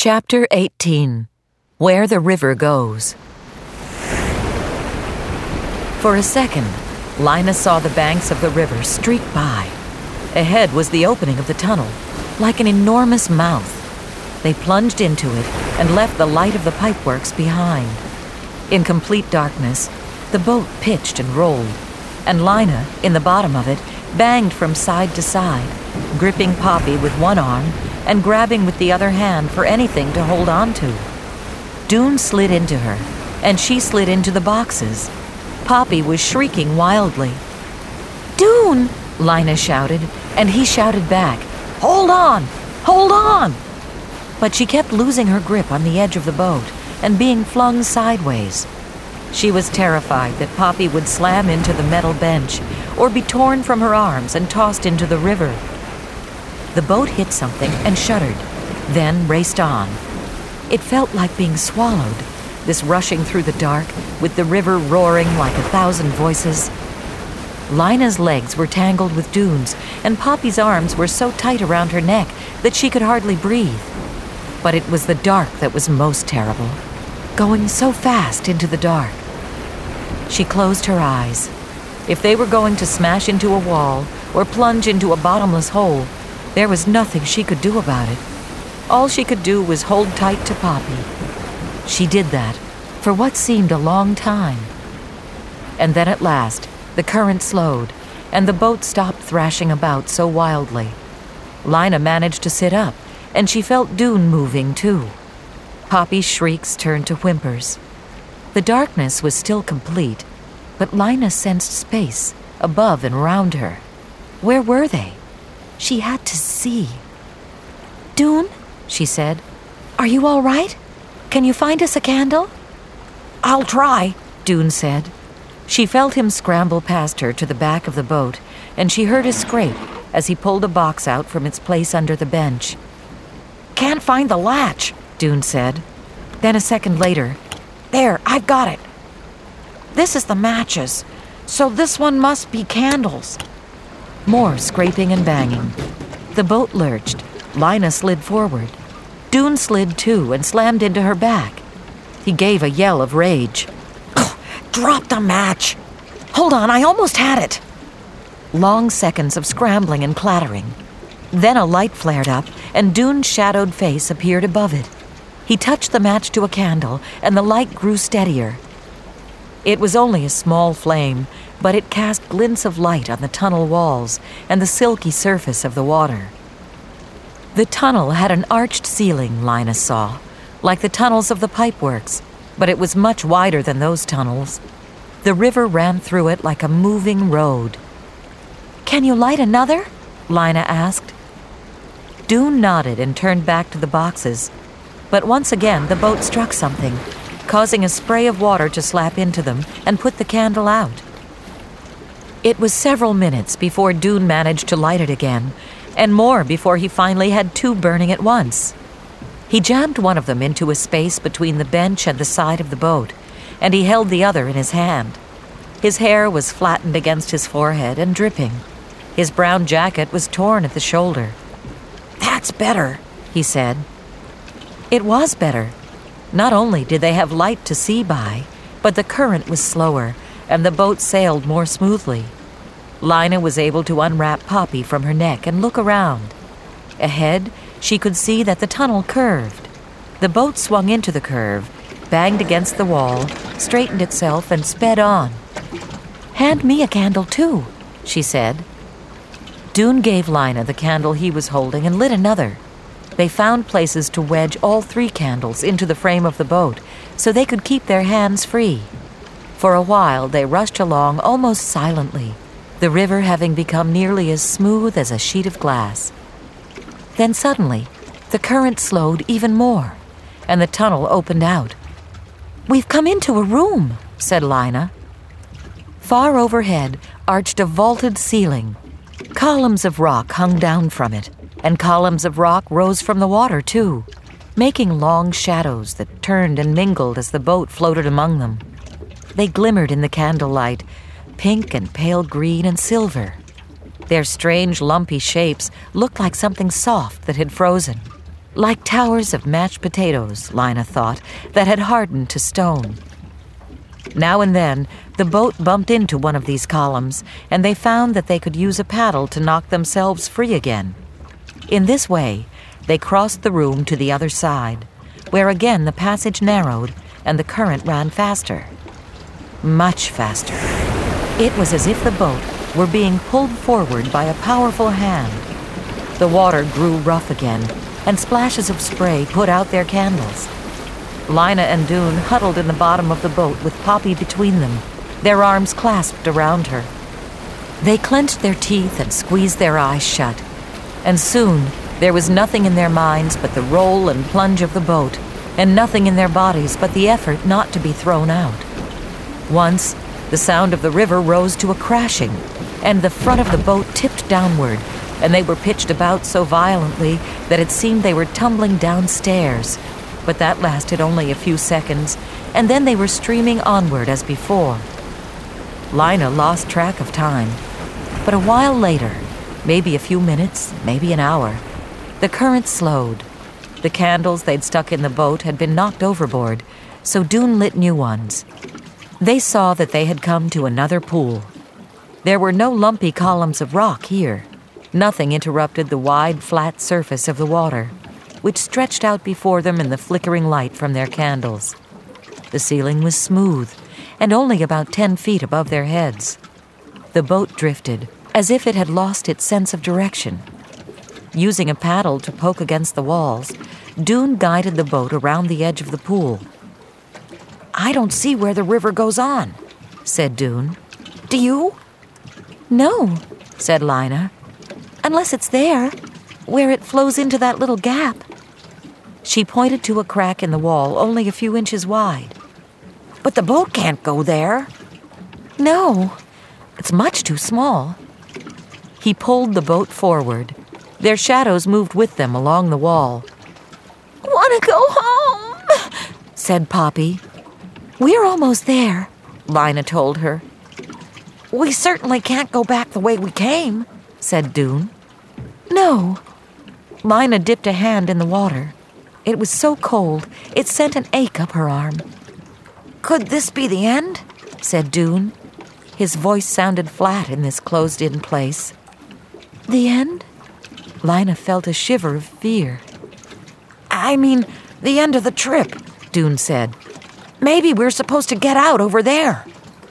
Chapter 18. Where the River Goes. For a second, Lina saw the banks of the river streak by. Ahead was the opening of the tunnel, like an enormous mouth. They plunged into it and left the light of the pipeworks behind. In complete darkness, the boat pitched and rolled, and Lina, in the bottom of it, banged from side to side, gripping Poppy with one arm and grabbing with the other hand for anything to hold on to. Doon slid into her, and she slid into the boxes. Poppy was shrieking wildly. "Doon!" Lina shouted, and he shouted back, "Hold on! Hold on!" But she kept losing her grip on the edge of the boat and being flung sideways. She was terrified that Poppy would slam into the metal bench or be torn from her arms and tossed into the river. The boat hit something and shuddered, then raced on. It felt like being swallowed, this rushing through the dark, with the river roaring like 1,000 voices. Lina's legs were tangled with Doon's, and Poppy's arms were so tight around her neck that she could hardly breathe. But it was the dark that was most terrible, going so fast into the dark. She closed her eyes. If they were going to smash into a wall or plunge into a bottomless hole, there was nothing she could do about it. All she could do was hold tight to Poppy. She did that for what seemed a long time. And then at last, the current slowed, and the boat stopped thrashing about so wildly. Lina managed to sit up, and she felt Doon moving too. Poppy's shrieks turned to whimpers. The darkness was still complete, but Lina sensed space above and around her. Where were they? She had to see. "Doon," she said, "are you all right? Can you find us a candle?" "I'll try," Doon said. She felt him scramble past her to the back of the boat, and she heard a scrape as he pulled a box out from its place under the bench. "Can't find the latch," Doon said. Then a second later, "There, I've got it. This is the matches, so this one must be candles." More scraping and banging. The boat lurched. Lina slid forward. Doon slid too and slammed into her back. He gave a yell of rage. "Drop the match! Hold on, I almost had it!" Long seconds of scrambling and clattering. Then a light flared up, and Doon's shadowed face appeared above it. He touched the match to a candle, and the light grew steadier. It was only a small flame, but it cast glints of light on the tunnel walls and the silky surface of the water. The tunnel had an arched ceiling, Lina saw, like the tunnels of the pipeworks, but it was much wider than those tunnels. The river ran through it like a moving road. "Can you light another?" Lina asked. Doon nodded and turned back to the boxes, but once again the boat struck something, causing a spray of water to slap into them and put the candle out. It was several minutes before Doon managed to light it again, and more before he finally had two burning at once. He jammed one of them into a space between the bench and the side of the boat, and he held the other in his hand. His hair was flattened against his forehead and dripping. His brown jacket was torn at the shoulder. "That's better," he said. It was better. Not only did they have light to see by, but the current was slower, and the boat sailed more smoothly. Lina was able to unwrap Poppy from her neck and look around. Ahead, she could see that the tunnel curved. The boat swung into the curve, banged against the wall, straightened itself, and sped on. "Hand me a candle, too," she said. Doon gave Lina the candle he was holding and lit another. They found places to wedge all three candles into the frame of the boat so they could keep their hands free. For a while, they rushed along almost silently, the river having become nearly as smooth as a sheet of glass. Then suddenly, the current slowed even more, and the tunnel opened out. "We've come into a room," said Lina. Far overhead arched a vaulted ceiling. Columns of rock hung down from it, and columns of rock rose from the water, too, making long shadows that turned and mingled as the boat floated among them. They glimmered in the candlelight, pink and pale green and silver. Their strange, lumpy shapes looked like something soft that had frozen. Like towers of mashed potatoes, Lina thought, that had hardened to stone. Now and then, the boat bumped into one of these columns, and they found that they could use a paddle to knock themselves free again. In this way, they crossed the room to the other side, where again the passage narrowed and the current ran faster. Much faster. It was as if the boat were being pulled forward by a powerful hand. The water grew rough again, and splashes of spray put out their candles. Lina and Dune huddled in the bottom of the boat with Poppy between them, their arms clasped around her. They clenched their teeth and squeezed their eyes shut, and soon there was nothing in their minds but the roll and plunge of the boat, and nothing in their bodies but the effort not to be thrown out. Once, the sound of the river rose to a crashing, and the front of the boat tipped downward, and they were pitched about so violently that it seemed they were tumbling downstairs. But that lasted only a few seconds, and then they were streaming onward as before. Lina lost track of time, but a while later, maybe a few minutes, maybe an hour, the current slowed. The candles they'd stuck in the boat had been knocked overboard, so Dune lit new ones. They saw that they had come to another pool. There were no lumpy columns of rock here. Nothing interrupted the wide, flat surface of the water, which stretched out before them in the flickering light from their candles. The ceiling was smooth, and only about 10 feet above their heads. The boat drifted, as if it had lost its sense of direction. Using a paddle to poke against the walls, Dune guided the boat around the edge of the pool. "I don't see where the river goes on," said Dune. "Do you?" "No," said Lina. "Unless it's there, where it flows into that little gap." She pointed to a crack in the wall only a few inches wide. "But the boat can't go there." "No, it's much too small." He pulled the boat forward. Their shadows moved with them along the wall. "Want to go home," said Poppy. "We're almost there," Lina told her. "We certainly can't go back the way we came," said Dune. "No." Lina dipped a hand in the water. It was so cold, it sent an ache up her arm. "Could this be the end?" said Dune. His voice sounded flat in this closed-in place. "The end?" Lina felt a shiver of fear. "I mean, the end of the trip," Dune said. "Maybe we're supposed to get out over there."